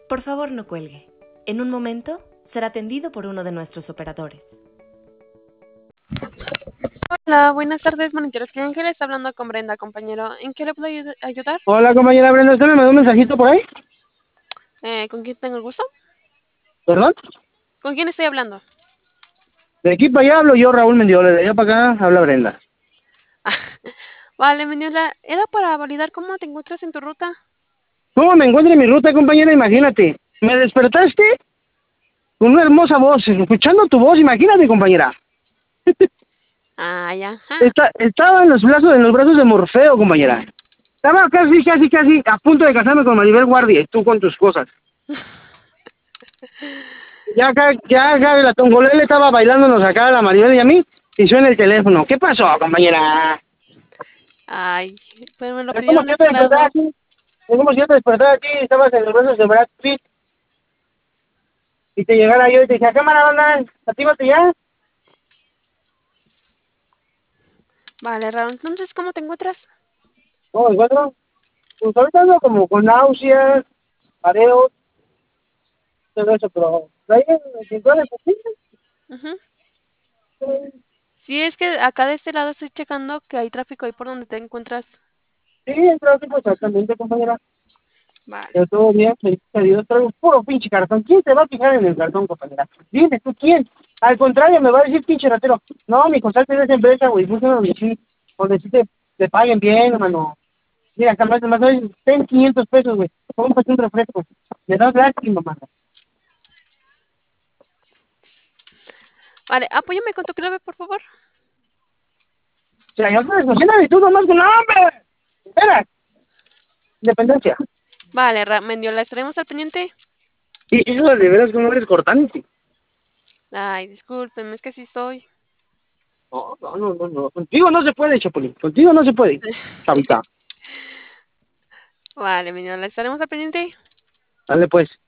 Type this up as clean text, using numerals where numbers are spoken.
Por favor, no cuelgue. En un momento será atendido por uno de nuestros operadores. Hola, buenas tardes, monitores. ¿Qué Ángeles hablando con Brenda, compañero? ¿En qué le puedo ayudar? Hola, compañera Brenda, ¿usted me mandó un mensajito por ahí? ¿Con quién tengo el gusto? ¿Perdón? ¿Con quién estoy hablando? De aquí para allá hablo yo, Raúl Mendiola, de allá para acá habla Brenda. Vale, Meniola, era para validar cómo te encuentras en tu ruta. ¿Cómo me encuentro en mi ruta, compañera? Imagínate, me despertaste con una hermosa voz, escuchando tu voz, imagínate, compañera. Ah, ya, ajá. Estaba en los brazos de Morfeo, compañera. Estaba casi a punto de casarme con Maribel Guardia, y tú con tus cosas. Ya acá la tongolele estaba bailándonos acá, la Maribel y a mí, y suena el teléfono. ¿Qué pasó, compañera? Ay, pues me lo Es como pidieron si de yo te este despertara lado. aquí, es como si yo te despertara aquí y estabas en los brazos de Brad Pitt, y te llegara yo y te dije, ¿a cámara, banda? Actívate ya. Vale, Raúl, entonces, ¿cómo te encuentras? No, encuentro, pues ahorita ando como con náuseas, mareos, todo eso, pero ahí en 50 Ujú. Sí, es que acá de este lado estoy checando que hay tráfico ahí por donde te encuentras. sí, el tráfico Ujú. exactamente, compañera. Vale. Pero todo bien, feliz a Dios, traigo puro pinche cartón. ¿Quién se va a fijar en el cartón, compañera? Dime tú, ¿quién? Al contrario, me va a decir pinche ratero. No, mi salte de esa empresa, güey, búscame donde sí te paguen bien, hermano. Mira, más hoy, ten 500 pesos, güey. Cómprate un refresco. Me das lástima, mano. Vale, apóyame con tu clave, por favor. O sea, yo te descocina y tú nomás con hambre. Espera, independencia. Vale, Mendiola, estaremos al pendiente. Y eso de veras que no eres cortante. Ay, discúlpeme, es que sí soy. No. Contigo no se puede, Chapulín. Contigo no se puede. Chavita. Vale, Mendiola, estaremos al pendiente. Dale, pues.